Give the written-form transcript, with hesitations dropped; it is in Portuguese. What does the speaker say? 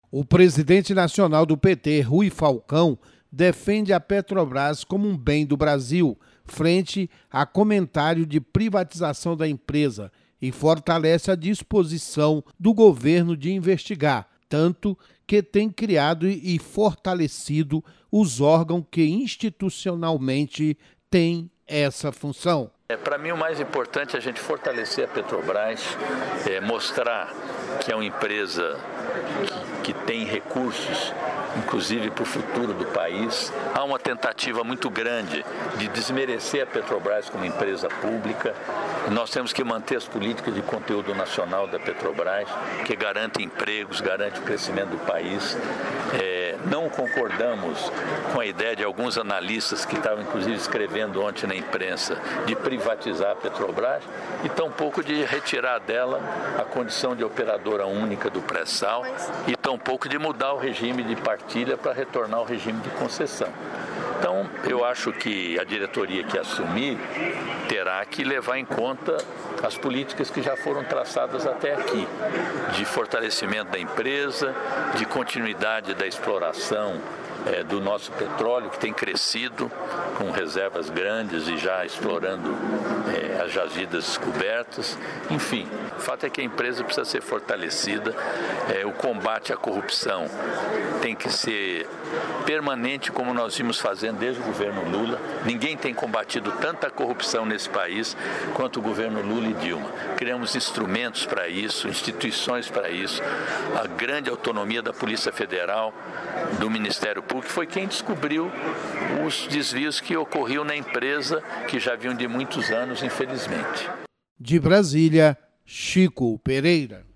O presidente nacional do PT, Rui Falcão, defende a Petrobras como um bem do Brasil, frente a comentário de privatização da empresa, e fortalece a disposição do governo de investigar, tanto que tem criado e fortalecido os órgãos que institucionalmente têm essa função. Para mim, o mais importante é a gente fortalecer a Petrobras, mostrar que é uma empresa que tem recursos, inclusive para o futuro do país. Há uma tentativa muito grande de desmerecer a Petrobras como empresa pública. Nós temos que manter as políticas de conteúdo nacional da Petrobras, que garantem empregos, garantem o crescimento do país. Não concordamos com a ideia de alguns analistas que estavam, inclusive, escrevendo ontem na imprensa de privatizar a Petrobras e tampouco de retirar dela a condição de operadora única do pré-sal e tampouco de mudar o regime de partilha para retornar ao regime de concessão. Então, eu acho que a diretoria que assumir terá que levar em conta as políticas que já foram traçadas até aqui, de fortalecimento da empresa, de continuidade da exploração do nosso petróleo, que tem crescido com reservas grandes e já explorando as jazidas descobertas. Enfim, o fato é que a empresa precisa ser fortalecida, o combate à corrupção tem que ser permanente, como nós vimos fazendo desde o governo Lula. Ninguém tem combatido tanta corrupção nesse país quanto o governo Lula e Dilma. Criamos instrumentos para isso, instituições para isso, a grande autonomia da Polícia Federal, do Ministério Público, foi quem descobriu os desvios que ocorriam na empresa, que já vinham de muitos anos, infelizmente. De Brasília, Chico Pereira.